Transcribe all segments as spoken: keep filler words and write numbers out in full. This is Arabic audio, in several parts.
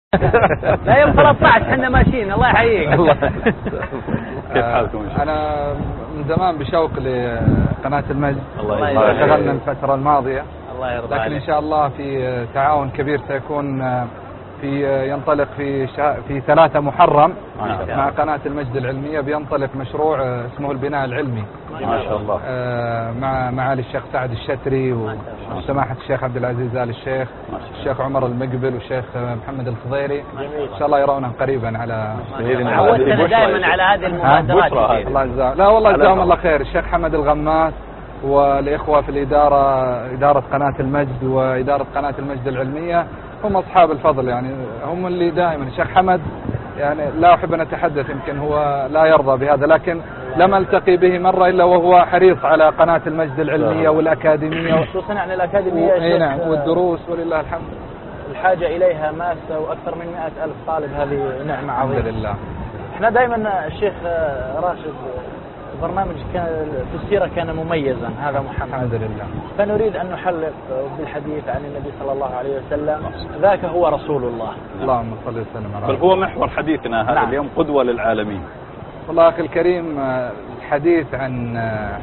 لا يوم ثلاثة عشر احنا ماشيين. الله يحييك. كيف حالكم؟ أنا من زمان بشوق لقناة المجد. الله يرضى عليك. اشتغلنا الفترة الماضية. الله يرضى لكن عليك. إن شاء الله في تعاون كبير سيكون في ينطلق في شا في ثلاثة محرم مع قناة المجد العلمية. بينطلق مشروع اسمه البناء العلمي ما شاء الله مع معالي الشيخ سعد الشتري وسماحة الشيخ عبد العزيز آل الشيخ، الشيخ عمر المقبل والشيخ محمد الخضيري. إن شاء الله يرونه قريبا على عودتنا دائما على هذه المبادرات. الله يجزاه. لا والله جزاهم الله خير. الشيخ حمد الغماس والإخوة في الإدارة، إدارة قناة المجد وإدارة قناة المجد العلمية، هم أصحاب الفضل. يعني هم اللي دائما الشيخ حمد، يعني لا أحب أن أتحدث، يمكن هو لا يرضى بهذا، لكن لم ألتقي به مرة إلا وهو حريص على قناة المجد العلمية والأكاديمية، خصوصا عن الأكاديمية و... نعم والدروس ولله الحمد. الحاجة إليها ماسة وأكثر من مئة ألف طالب، هذه نعمة عظيمة. الحمد لله. احنا دائما الشيخ راشد برنامج كان في السيرة كان مميزا، هذا محمد الحمد لله. فنريد أن نحلق بالحديث عن النبي صلى الله عليه وسلم. ذاك هو رسول الله. اللهم صل وسلم على بل هو محور حديثنا هذا. نعم. اليوم قدوة للعالمين. والله أخي الكريم، الحديث عن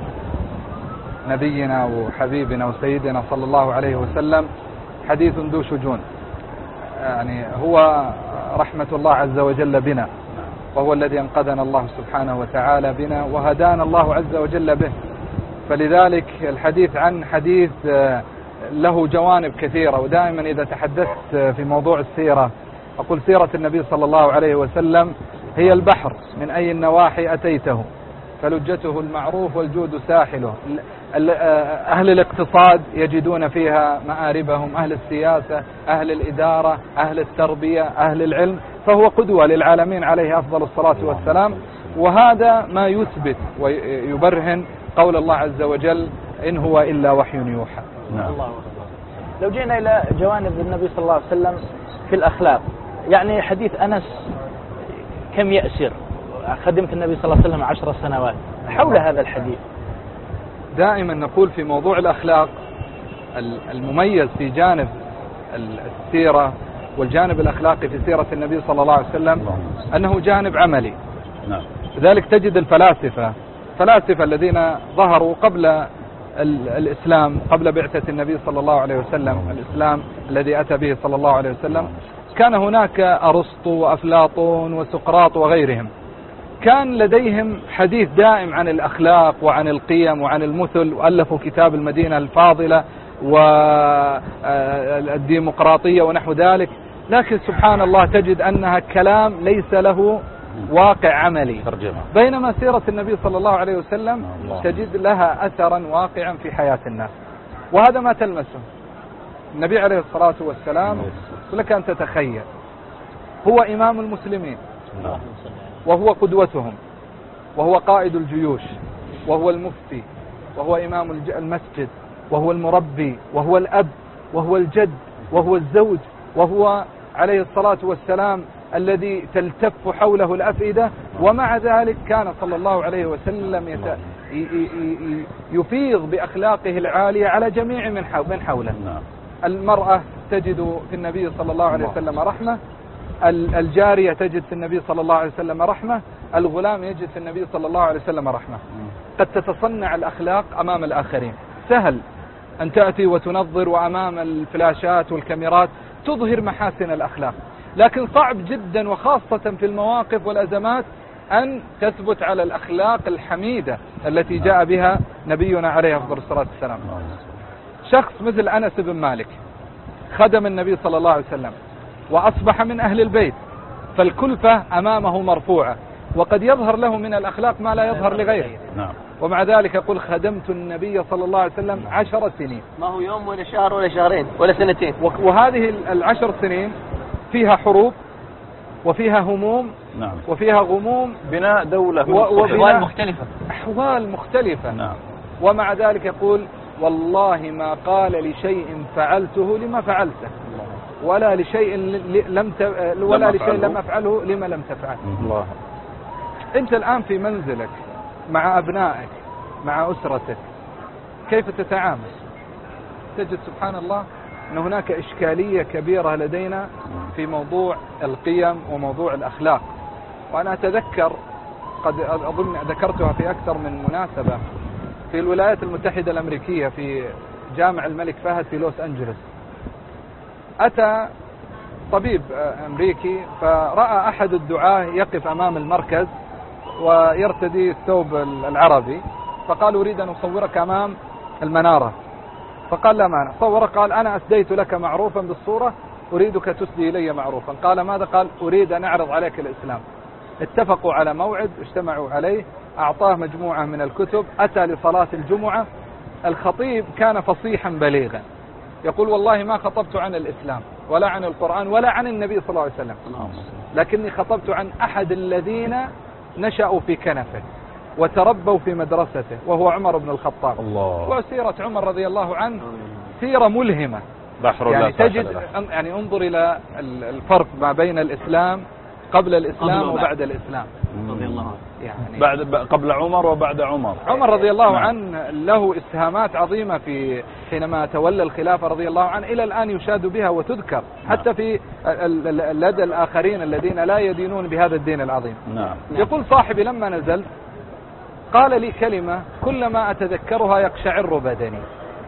نبينا وحبيبنا وسيدنا صلى الله عليه وسلم حديث ذو شجون. يعني هو رحمة الله عز وجل بنا، وهو الذي انقذنا الله سبحانه وتعالى بنا وهدانا الله عز وجل به. فلذلك الحديث عن حديث له جوانب كثيرة. ودائما إذا تحدثت في موضوع السيرة أقول سيرة النبي صلى الله عليه وسلم هي البحر، من أي النواحي أتيته فلجته المعروف والجود ساحله. أهل الاقتصاد يجدون فيها مآربهم، أهل السياسة، أهل الإدارة، أهل التربية، أهل العلم، فهو قدوة للعالمين عليه أفضل الصلاة والسلام. وهذا ما يثبت ويبرهن قول الله عز وجل: إن هو إلا وحي يوحى. نعم. الله أكبر. لو جينا إلى جوانب النبي صلى الله عليه وسلم في الأخلاق، يعني حديث أنس كم يأسر، خدمت النبي صلى الله عليه وسلم عشر سنوات، حول هذا الحديث دائما نقول في موضوع الأخلاق المميز في جانب السيرة والجانب الأخلاقي في سيرة النبي صلى الله عليه وسلم أنه جانب عملي. نعم. لذلك تجد الفلاسفة فلاسفة الذين ظهروا قبل الإسلام، قبل بعثة النبي صلى الله عليه وسلم، الإسلام الذي أتى به صلى الله عليه وسلم، كان هناك أرسطو وأفلاطون وسقراط وغيرهم، كان لديهم حديث دائم عن الأخلاق وعن القيم وعن المثل، وألفوا كتاب المدينة الفاضلة والديمقراطية ونحو ذلك. لكن سبحان الله تجد أنها كلام ليس له واقع عملي. بينما سيرة النبي صلى الله عليه وسلم تجد لها أثرا واقعا في حياة الناس، وهذا ما تلمسه النبي عليه الصلاة والسلام. لك أن تتخيل هو إمام المسلمين، وهو قدوتهم، وهو قائد الجيوش، وهو المفتي، وهو إمام المسجد، وهو المربي، وهو الأب، وهو الجد، وهو الزوج، وهو عليه الصلاة والسلام الذي تلتف حوله الأفئدة. ومع ذلك كان صلى الله عليه وسلم يفيض بأخلاقه العالية على جميع من حوله. المرأة تجد في النبي صلى الله عليه وسلم رحمة، الجارية تجد في النبي صلى الله عليه وسلم رحمة، الغلام يجد في النبي صلى الله عليه وسلم رحمة. قد تتصنع الأخلاق أمام الآخرين، سهل أن تأتي وتنظر وأمام الفلاشات والكاميرات تظهر محاسن الأخلاق، لكن صعب جدا وخاصة في المواقف والأزمات أن تثبت على الأخلاق الحميدة التي جاء بها نبينا عليه أفضل الصلاة والسلام. شخص مثل أنس بن مالك خدم النبي صلى الله عليه وسلم وأصبح من أهل البيت، فالكلفة أمامه مرفوعة، وقد يظهر له من الأخلاق ما لا يظهر لغيره. نعم. ومع ذلك يقول: خدمت النبي صلى الله عليه وسلم عشر سنين. ما هو يوم ولا شهر ولا شهرين ولا سنتين. وهذه العشر سنين فيها حروب وفيها هموم. نعم. وفيها غموم، بناء دولة وأحوال مختلفة أحوال مختلفة. نعم. ومع ذلك يقول: والله ما قال لشيء فعلته لما فعلته، ولا لشيء لم ت... ولا لشيء لم أفعله لما لم تفعل. الله. أنت الآن في منزلك مع أبنائك مع أسرتك، كيف تتعامل؟ تجد سبحان الله أن هناك إشكالية كبيرة لدينا في موضوع القيم وموضوع الأخلاق. وأنا أتذكر قد أظن ذكرتها في أكثر من مناسبة في الولايات المتحدة الأمريكية في جامع الملك فهد في لوس أنجلوس. أتى طبيب أمريكي فرأى أحد الدعاة يقف أمام المركز ويرتدي الثوب العربي، فقال أريد أن أصورك أمام المنارة. فقال لا مانع، صورك. قال أنا أسديت لك معروفا بالصورة، أريدك تسدي إلي معروفا. قال ماذا؟ قال أريد أن أعرض عليك الإسلام. اتفقوا على موعد اجتمعوا عليه، أعطاه مجموعة من الكتب، أتى لصلاة الجمعة. الخطيب كان فصيحا بليغا، يقول والله ما خطبت عن الإسلام ولا عن القرآن ولا عن النبي صلى الله عليه وسلم، لكني خطبت عن أحد الذين نشأوا في كنفه وتربوا في مدرسته، وهو عمر بن الخطاب. الله. وسيرة عمر رضي الله عنه سيرة ملهمة، بحر يعني لا تجد يعني انظر إلى الفرق ما بين الإسلام قبل الإسلام وبعد الإسلام رضي الله عنه. يعني بعد قبل عمر وبعد عمر. عمر رضي الله عنه له إسهامات عظيمة في حينما تولى الخلافة رضي الله عنه، إلى الآن يشاد بها وتذكر حتى في لدى الآخرين الذين لا يدينون بهذا الدين العظيم. نعم. يقول صاحبي لما نزلت قال لي كلمة كلما أتذكرها يقشعر بدني.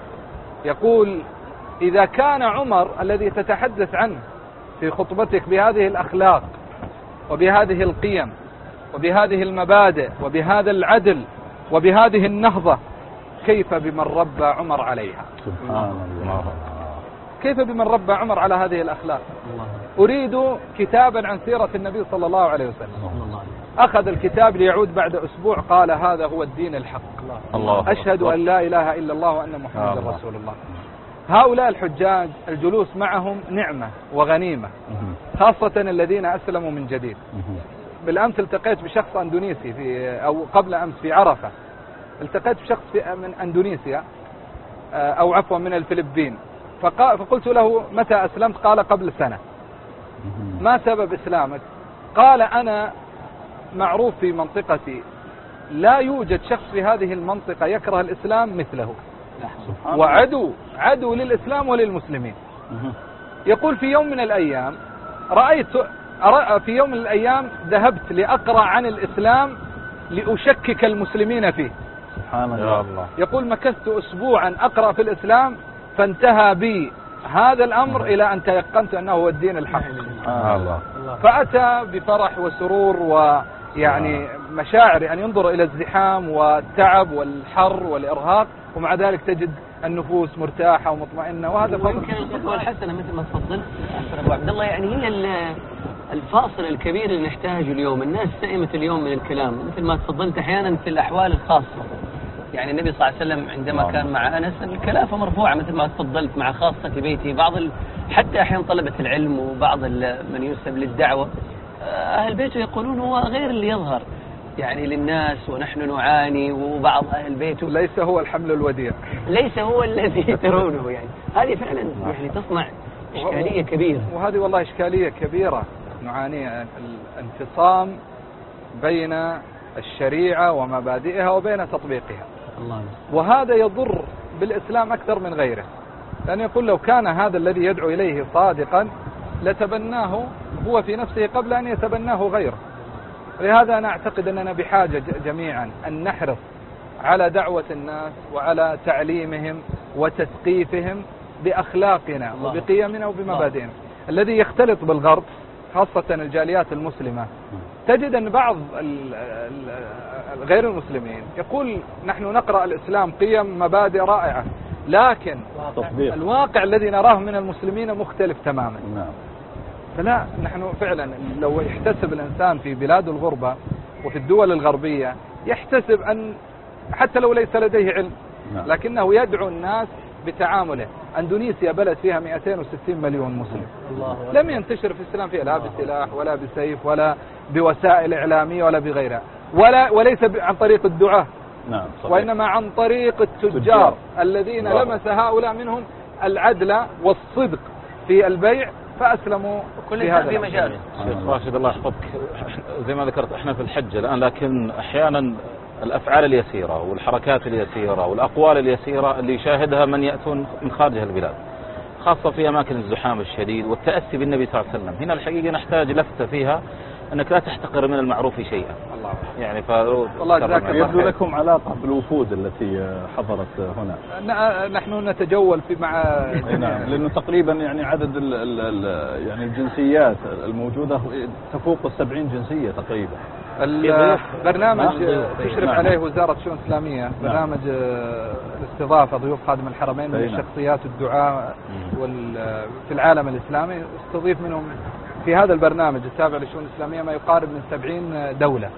يقول إذا كان عمر الذي تتحدث عنه في خطبتك بهذه الأخلاق وبهذه القيم وبهذه المبادئ وبهذا العدل وبهذه النهضة، كيف بمن ربى عمر عليها؟ سبحان الله. كيف بمن ربى عمر على هذه الأخلاق؟ أريد كتابا عن سيرة النبي صلى الله عليه وسلم. أخذ الكتاب ليعود بعد أسبوع قال هذا هو الدين الحق، الله أشهد أن لا إله إلا الله وأن محمد رسول الله. هؤلاء الحجاج الجلوس معهم نعمة وغنيمة، خاصة الذين أسلموا من جديد. بالأمس التقيت بشخص أندونيسي في أو قبل أمس في عرفة، التقيت بشخص من أندونيسيا أو عفوا من الفلبين، فقلت له متى أسلمت؟ قال قبل سنة. ما سبب إسلامك؟ قال أنا معروف في منطقتي لا يوجد شخص في هذه المنطقة يكره الإسلام مثله، وعدو عدو للإسلام وللمسلمين. يقول في يوم من الأيام رأيت في يوم من الأيام ذهبت لأقرأ عن الإسلام لأشكك المسلمين فيه. سبحان الله. يقول مكثت أسبوعا أقرأ في الإسلام فانتهى بي هذا الأمر إلى أن تيقنت أنه هو الدين الحق. سبحان الله. فأتى بفرح وسرور ويعني مشاعر أن ينظر إلى الزحام والتعب والحر والإرهاق، ومع ذلك تجد النفوس مرتاحة ومطمئنة، وهذا فضل. يمكن القدوة الحسنة مثل ما تفضلت أبو عبد الله، يعني هي الفاصل الكبير اللي نحتاجه اليوم. الناس سئمت اليوم من الكلام مثل ما تفضلت أحيانا في الأحوال الخاصة. يعني النبي صلى الله عليه وسلم عندما كان مع أنس الكلافة مرفوعة مثل ما تفضلت مع خاصة بيته، بعض ال... حتى أحيانا طلبة العلم وبعض ال... من ينسب للدعوة أهل بيته يقولون هو غير اللي يظهر يعني للناس ونحن نعاني، وبعض أهل بيته ليس هو الحمل الوديع، ليس هو الذي ترونه. يعني هذه فعلا يعني تصنع إشكالية كبيرة، وهذه والله إشكالية كبيرة نعانيها، الانفصام بين الشريعة ومبادئها وبين تطبيقها. الله. وهذا يضر بالإسلام أكثر من غيره، لأن يقول لو كان هذا الذي يدعو إليه صادقا لتبناه هو في نفسه قبل أن يتبناه غيره. لهذا أنا أعتقد أننا بحاجة جميعا أن نحرص على دعوة الناس وعلى تعليمهم وتثقيفهم بأخلاقنا وبقيمنا وبمبادئنا. الذي يختلط بالغرب خاصة الجاليات المسلمة تجد أن بعض غير المسلمين يقول نحن نقرأ الإسلام قيم مبادئ رائعة، لكن تطبيق. الواقع الذي نراه من المسلمين مختلف تماما. نعم. فلا نحن فعلا لو يحتسب الإنسان في بلاد الغربة وفي الدول الغربية يحتسب أن حتى لو ليس لديه علم لكنه يدعو الناس بتعامله. أندونيسيا بلد فيها مئتين وستين مليون مسلم، لم ينتشر في الإسلام فيها لا بسلاح ولا بسيف ولا بوسائل إعلامية ولا بغيرها، ولا وليس عن طريق الدعاة، نعم صحيح. وإنما عن طريق التجار الذين الله. لمس هؤلاء منهم العدل والصدق في البيع فأسلموا كل هذا في مجال. شيخ راشد الله يحفظك، زي ما ذكرت احنا في الحج الآن، لكن أحيانا الأفعال اليسيرة والحركات اليسيرة والأقوال اليسيرة اللي يشاهدها من يأتون من خارج البلاد، خاصة في أماكن الزحام الشديد والتأسي بالنبي صلى الله عليه وسلم. هنا الحقيقة نحتاج لفتة فيها أنك لا تحتقر من المعروف شيئا. الله يعني ف والله جزاك الله يبدو لكم علاقة بالوفود التي حضرت هنا. نحن نتجول في مع نعم، لأنه تقريبا يعني عدد ال ال ال يعني الجنسيات الموجودة تفوق السبعين جنسية تقريبا. البرنامج تشرف عليه وزارة الشؤون الإسلامية، برنامج الاستضافة ضيوف خادم الحرمين من الشخصيات الدعاء في العالم الإسلامي، استضيف منهم في هذا البرنامج التابع للشؤون الإسلامية ما يقارب من سبعين دولة.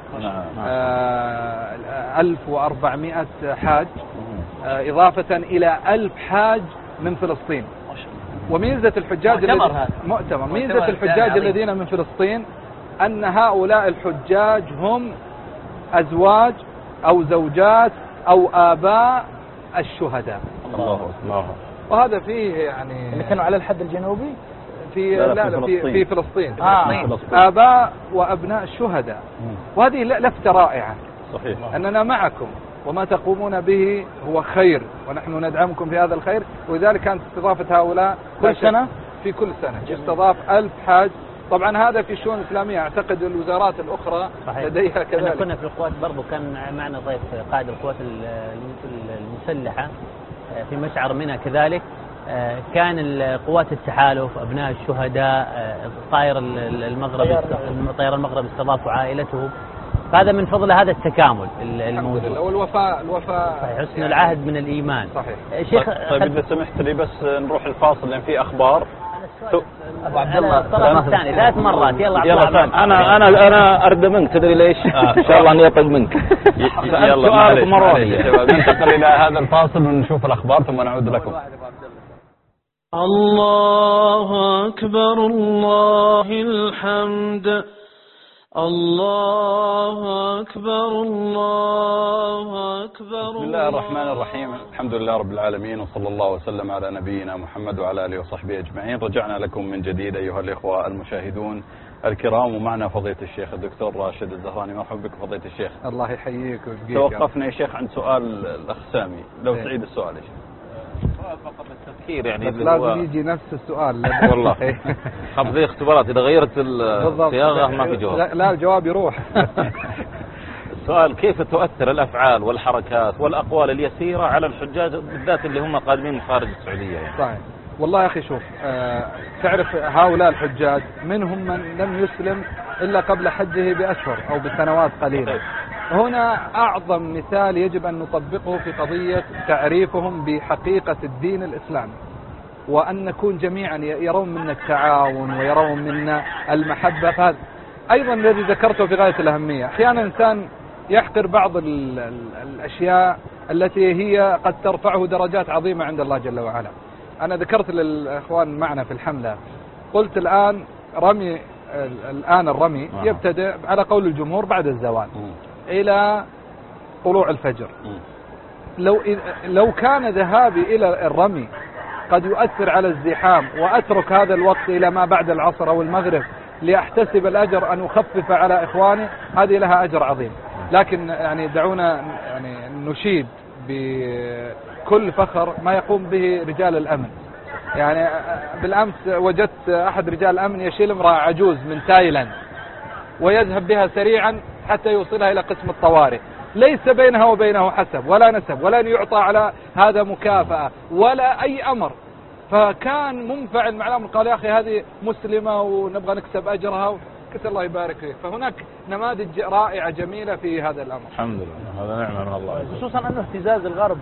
ألف وأربعمائة حاج، إضافة إلى ألف حاج من فلسطين. وميزة الحجاج مؤتمر مؤتمر ميزة الحجاج الذين من فلسطين أن هؤلاء الحجاج هم أزواج أو زوجات أو آباء الشهداء. الله الله. وهذا فيه يعني اللي كانوا على الحد الجنوبي في لا لا في لا في, فلسطين. في فلسطين آه. فلسطين. آباء وأبناء الشهداء. وهذه لفتة رائعة، صحيح، أننا معكم وما تقومون به هو خير ونحن ندعمكم في هذا الخير. ولذلك كانت استضافة هؤلاء كل سنة في كل سنة يستضاف ألف حاج. طبعا هذا في الشؤون الإسلامية، أعتقد الوزارات الأخرى صحيح. لديها كذلك. احنا كنا في القوات برضو كان معنا ضيف قائد القوات المسلحة في مشعر منها كذلك، كان قوات التحالف أبناء الشهداء طائر المغرب طيار المغرب استضافوا عائلته. هذا من فضل هذا التكامل الموجود والوفاء الوفاء حسن العهد من الإيمان. صحيح. شيخ طيب إذا سمحت لي بس نروح الفاصل لأن في أخبار. أبو عبد الله الطرف الثاني ثلاث مرات. يلا يلا فان. انا انا انا ارد منك، تدري ليش؟ ان شاء الله اني اطق منك. يلا سؤالك مروني. ننتقل الى هذا الفاصل ونشوف الاخبار ثم نعود لكم. الله أكبر الله الحمد، الله أكبر الله أكبر. بسم الله الرحمن الرحيم، الحمد لله رب العالمين، وصلى الله وسلم على نبينا محمد وعلى آله وصحبه أجمعين. رجعنا لكم من جديد أيها الإخوة المشاهدون الكرام، ومعنا فضيلة الشيخ الدكتور راشد الزهراني. مرحبا بك فضيلة الشيخ. الله يحييك ويبقيك. توقفنا يا شيخ عند سؤال الأخ سامي، لو تعيد السؤال يا شيخ. سؤال فقط التفكير يعني بس لازم يجي نفس السؤال. والله خب زي اختبارات إذا غيرت الصياغة ما في جواب. لا الجواب يروح. السؤال كيف تؤثر الأفعال والحركات والأقوال اليسيرة على الحجاج بالذات اللي هم قادمين من خارج السعودية يعني؟ صحيح. والله يا أخي شوف، آه تعرف هؤلاء الحجاج منهم من لم يسلم إلا قبل حجه بأشهر أو بسنوات قليلة. هنا أعظم مثال يجب أن نطبقه في قضية تعريفهم بحقيقة الدين الإسلامي، وأن نكون جميعا يرون منا التعاون ويرون منا المحبة. فهذا أيضا الذي ذكرته في غاية الأهمية. أحيانا إنسان يحقر بعض ال ال الأشياء التي هي قد ترفعه درجات عظيمة عند الله جل وعلا. أنا ذكرت للأخوان معنا في الحملة، قلت الآن رمي الآن الرمي يبتدأ على قول الجمهور بعد الزوال إلى طلوع الفجر. لو لو كان ذهابي إلى الرمي قد يؤثر على الزحام وأترك هذا الوقت إلى ما بعد العصر أو المغرب لأحتسب الأجر أن أخفف على إخواني، هذه لها أجر عظيم. لكن يعني دعونا يعني نشيد بكل فخر ما يقوم به رجال الأمن. يعني بالأمس وجدت أحد رجال الأمن يشيل امرأة عجوز من تايلاند ويذهب بها سريعا حتى يوصلها إلى قسم الطوارئ، ليس بينها وبينه حسب ولا نسب ولا أن يعطى على هذا مكافأة ولا أي أمر. فكان منفعل مع الأمر، قال يا أخي هذه مسلمة ونبغى نكسب أجرها، قلت الله يبارك فيك. فهناك نماذج رائعة جميلة في هذا الأمر. الحمد لله، هذا نعمة من الله. خصوصا أنه اهتزاز الغرب.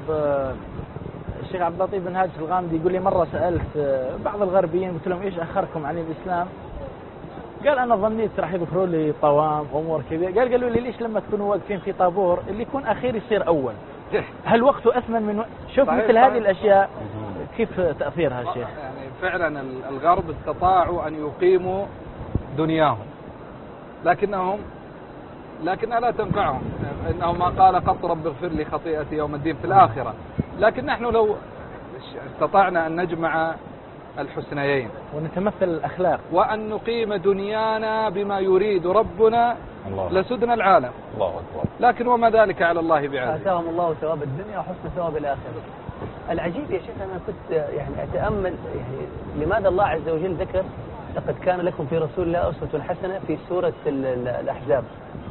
الشيخ عبد اللطيف بن هاجر الغامدي يقول لي مرة سألت بعض الغربيين قلت لهم إيش أخركم عن الإسلام؟ قال أنا ظنيت راح يذكروا لي طوام أمور كذا. قال قالوا لي ليش لما تكونوا واقفين في طابور اللي يكون أخير يصير أول؟ هل وقته أثمن من وقت؟ شوف مثل صحيح. هذه الأشياء كيف تأثيرها الشيخ؟ يعني فعلا الغرب استطاعوا أن يقيموا دنياهم، لكنهم لكنها لا تنفعهم. إنه ما قال قط رب اغفر لي خطيئتي يوم الدين في الآخرة. لكن نحن لو استطعنا أن نجمع الحسنيين ونتمثل الأخلاق وأن نقيم دنيانا بما يريد ربنا لسدنا العالم. الله أكبر. لكن وما ذلك على الله بعزيز. آتاهم الله ثواب الدنيا وحسن ثواب الآخرة. العجيب يا شيخ أنا كنت يعني أتأمل يعني لماذا الله عز وجل ذكر لقد كان لكم في رسول الله أسوة حسنة في سورة الأحزاب.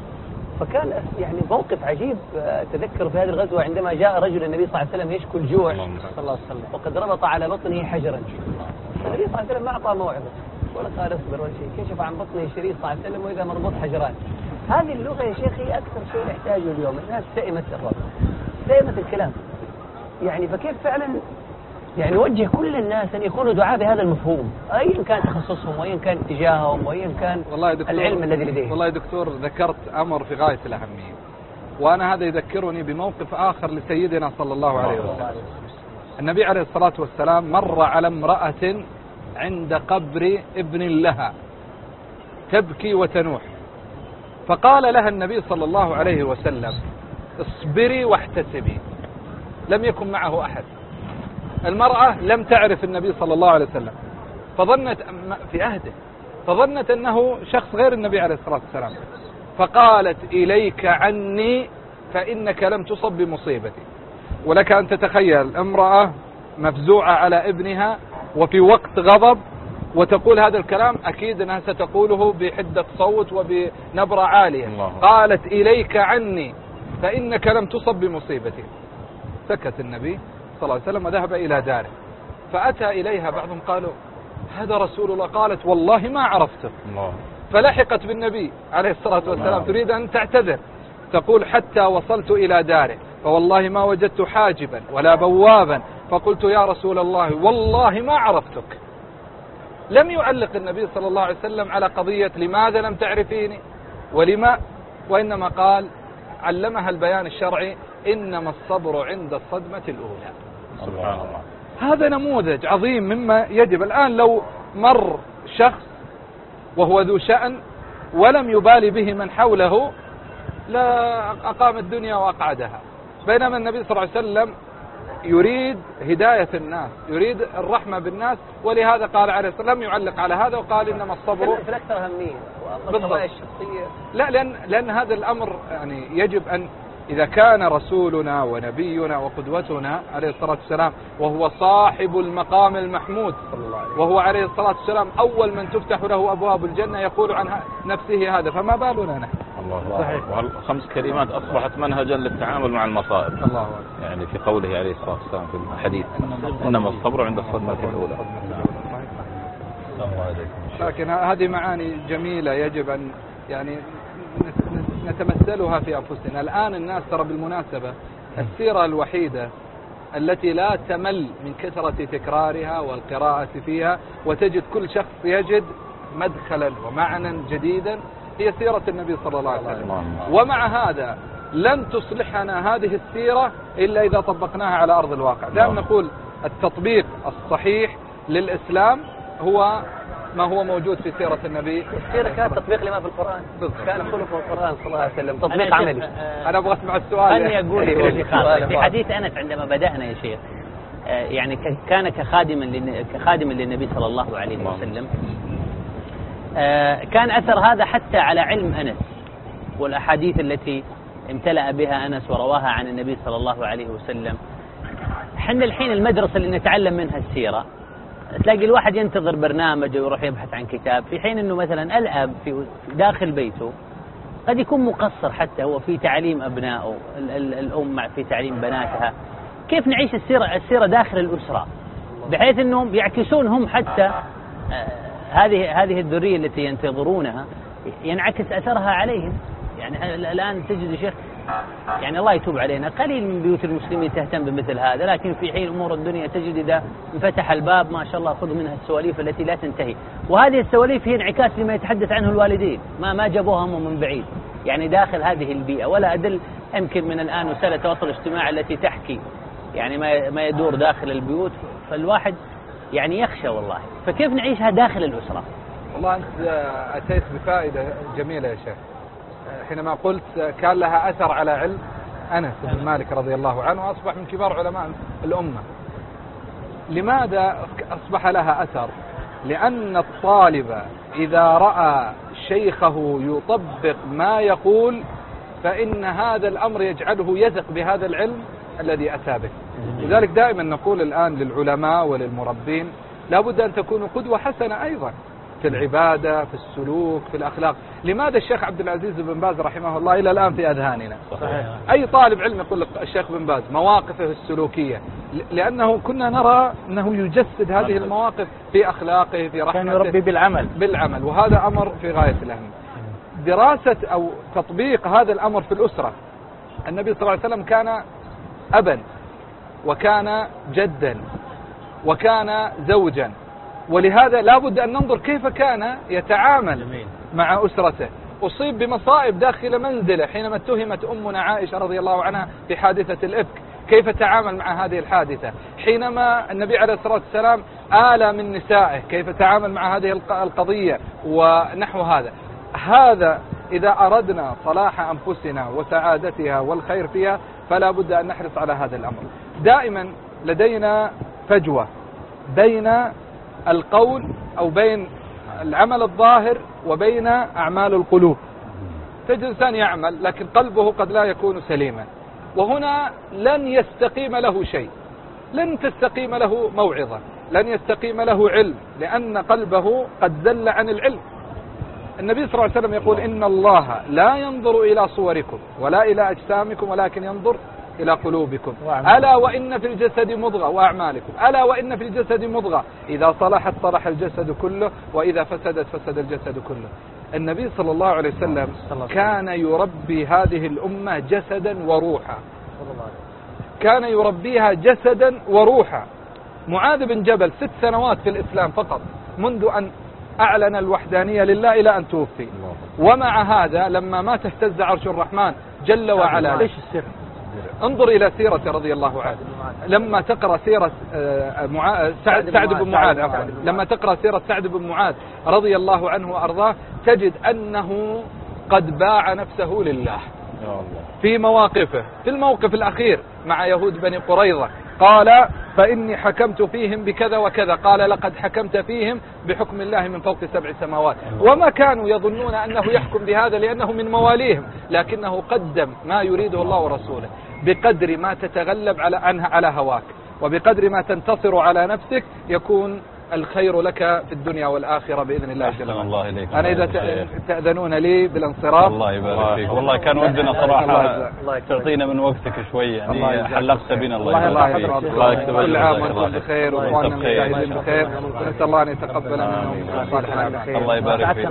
فكان يعني موقف عجيب تذكر في هذه الغزوة عندما جاء رجل النبي صلى الله عليه وسلم يشكو الجوع صلى الله عليه وسلم وقد ربط على بطنه حجرا. النبي صلى الله عليه وسلم ما أعطى موعظة ولا قال اصبر ولا شيء، كشف عن بطنه شريط صلى الله عليه وسلم وإذا مربوط حجران. هذه اللغة يا شيخ هي أكثر شيء نحتاجه اليوم. الناس سئمت الرب سئمت الكلام يعني. فكيف فعلا يعني نوجه كل الناس أن يكونوا دعاء بهذا المفهوم أيا كان تخصصهم وأيا كان اتجاههم وأيا كان العلم الذي لديهم. والله يا دكتور ذكرت أمر في غاية الأهمية، وأنا هذا يذكرني بموقف آخر لسيدنا صلى الله عليه وسلم. النبي عليه الصلاة والسلام مر على امرأة عند قبر ابن لها تبكي وتنوح، فقال لها النبي صلى الله عليه وسلم اصبري واحتسبي. لم يكن معه أحد، المرأة لم تعرف النبي صلى الله عليه وسلم فظنت في عهده فظنت أنه شخص غير النبي عليه الصلاة والسلام، فقالت إليك عني فإنك لم تصب بمصيبتي. ولك أن تتخيل امرأة مفزوعة على ابنها وفي وقت غضب وتقول هذا الكلام، أكيد أنها ستقوله بحدة صوت وبنبرة عالية. الله. قالت إليك عني فإنك لم تصب بمصيبتي. سكت النبي صلى الله عليه وسلم وذهب إلى داره، فأتى إليها بعضهم قالوا هذا رسول الله، قالت والله ما عرفته. الله. فلحقت بالنبي عليه الصلاة والسلام. الله. تريد أن تعتذر، تقول حتى وصلت إلى داره فوالله ما وجدت حاجبا ولا بوابا فقلت يا رسول الله والله ما عرفتك. لم يعلق النبي صلى الله عليه وسلم على قضية لماذا لم تعرفيني ولما، وإنما قال علمها البيان الشرعي إنما الصبر عند الصدمة الأولى. سبحان الله. هذا نموذج عظيم مما يجب. الآن لو مر شخص وهو ذو شأن ولم يبالي به من حوله لا أقام الدنيا وأقعدها، بينما النبي صلى الله عليه وسلم يريد هداية الناس، يريد الرحمة بالناس، ولهذا قال عليه الصلاة والسلام يعلق على هذا وقال إنما الصبر في الأكثر أهمية وأما القضايا الشخصية لا، لأن, لأن هذا الأمر يعني يجب أن إذا كان رسولنا ونبينا وقدوتنا عليه الصلاة والسلام وهو صاحب المقام المحمود وهو عليه الصلاة والسلام أول من تفتح له أبواب الجنة يقول عن نفسه هذا، فما بالنا نحن. الله. صحيح. وهالخمس كلمات أصبحت منهجا للتعامل مع المصائب. الله. يعني في قوله عليه الصلاة والسلام في الحديث إنما الصبر عند الصدمة الأولى. لكن هذه معاني جميلة يجب أن يعني نتمثلها في أنفسنا. الآن الناس ترى بالمناسبة السيرة الوحيدة التي لا تمل من كثرة تكرارها والقراءة فيها وتجد كل شخص يجد مدخلا ومعنى جديدا هي سيرة النبي صلى الله عليه وسلم. ومع هذا لن تصلحنا هذه السيرة إلا إذا طبقناها على أرض الواقع. دائما نقول التطبيق الصحيح للإسلام هو ما هو موجود في سيرة النبي. السيرة كانت تطبيق لما في القرآن. بالضبط. كان خلق القرآن صلى الله عليه وسلم تطبيق عملي. أنا أبغى أسمع السؤال. أني أقول في حديث أنس عندما بدأنا يا شيخ يعني كان كخادم كخادم للنبي صلى الله عليه وسلم، كان أثر هذا حتى على علم أنس والأحاديث التي امتلأ بها أنس ورواها عن النبي صلى الله عليه وسلم. حنا الحين المدرسة اللي نتعلم منها السيرة تلاقي الواحد ينتظر برنامج ويروح يبحث عن كتاب، في حين أنه مثلا الأب في داخل بيته قد يكون مقصر حتى هو في تعليم أبنائه، الأم في تعليم بناتها. كيف نعيش السيرة السيرة داخل الأسرة بحيث أنهم يعكسون هم حتى هذه هذه الذرية التي ينتظرونها ينعكس أثرها عليهم. يعني الآن تجد شيخ يعني الله يتوب علينا قليل من بيوت المسلمين تهتم بمثل هذا، لكن في حين أمور الدنيا تجد إذا انفتح الباب ما شاء الله خذ منها السواليف التي لا تنتهي. وهذه السواليف هي انعكاس لما يتحدث عنه الوالدين، ما ما جابوها هم من بعيد، يعني داخل هذه البيئة. ولا أدل يمكن من الآن وسائل التواصل الاجتماعي التي تحكي يعني ما ما يدور داخل البيوت، فالواحد يعني يخشى والله. فكيف نعيشها داخل الأسرة؟ والله أنت أتيت بفائدة جميلة يا شيخ حينما قلت كان لها أثر على علم أنس بن مالك رضي الله عنه وأصبح من كبار علماء الأمة. لماذا أصبح لها أثر؟ لأن الطالب إذا رأى شيخه يطبق ما يقول فإن هذا الأمر يجعله يثق بهذا العلم الذي أتى به. لذلك دائما نقول الآن للعلماء وللمربين لابد أن تكونوا قدوة حسنة أيضا في العبادة، في السلوك، في الأخلاق. لماذا الشيخ عبد العزيز بن باز رحمه الله إلى الآن في أذهاننا؟ صحيح. أي طالب علم يقول لك الشيخ بن باز مواقفه السلوكية، لأنه كنا نرى أنه يجسد هذه المواقف في أخلاقه، في رحمته، كان يربي بالعمل بالعمل وهذا أمر في غاية الأهمية. دراسة أو تطبيق هذا الأمر في الأسرة. النبي صلى الله عليه وسلم كان أبا وكان جدا وكان زوجا، ولهذا لا بد أن ننظر كيف كان يتعامل مع أسرته. أصيب بمصائب داخل منزله حينما اتهمت أمنا عائشة رضي الله عنها في حادثة الإفك، كيف تعامل مع هذه الحادثة؟ حينما النبي عليه الصلاة والسلام آلى من نسائه، كيف تعامل مع هذه القضية ونحو هذا. هذا إذا أردنا صلاح أنفسنا وسعادتها والخير فيها فلا بد أن نحرص على هذا الأمر. دائما لدينا فجوة بين القول أو بين العمل الظاهر وبين أعمال القلوب. تجد إنسان يعمل لكن قلبه قد لا يكون سليما، وهنا لن يستقيم له شيء، لن تستقيم له موعظة، لن يستقيم له علم، لأن قلبه قد زل عن العلم. النبي صلى الله عليه وسلم يقول إن الله لا ينظر إلى صوركم ولا إلى أجسامكم ولكن ينظر إلى قلوبكم. ألا وإن في الجسد مضغة، وأعمالكم، ألا وإن في الجسد مضغة إذا صلحت صلح الجسد كله وإذا فسدت فسد الجسد كله. النبي صلى الله عليه وسلم كان يربي هذه الأمة جسدا وروحا، كان يربيها جسدا وروحا. معاذ بن جبل ست سنوات في الإسلام فقط منذ أن أعلن الوحدانية لله إلى أن توفي، ومع هذا لما ما تهتز عرش الرحمن جل وعلا. ليش السر؟ انظر إلى سيرة رضي الله عنه. لما تقرأ سيرة سعد, سعد بن معاذ عفوا لما تقرأ سيرة سعد بن معاذ رضي الله عنه وأرضاه تجد أنه قد باع نفسه لله في مواقفه. في الموقف الأخير مع يهود بني قريظة قال فإني حكمت فيهم بكذا وكذا، قال لقد حكمت فيهم بحكم الله من فوق سبع سماوات. وما كانوا يظنون أنه يحكم بهذا لأنه من مواليهم، لكنه قدم ما يريده الله ورسوله. بقدر ما تتغلب على عنها على هواك وبقدر ما تنتصر على نفسك يكون الخير لك في الدنيا والآخرة بإذن الله جل وعلا. أنا إذا تأذنون لي بالانصراف. الله يبارك فيك. والله كان ودنا صراحة تعطينا من وقتك شوي، يعني حلقت بنا. الله يبارك فيك. الله يكتب لك. كل عام وانتم بخير وإخواننا المشاهدين بخير، ونسأل الله أن يتقبل منهم صالح الأعمال. الله يبارك فيك.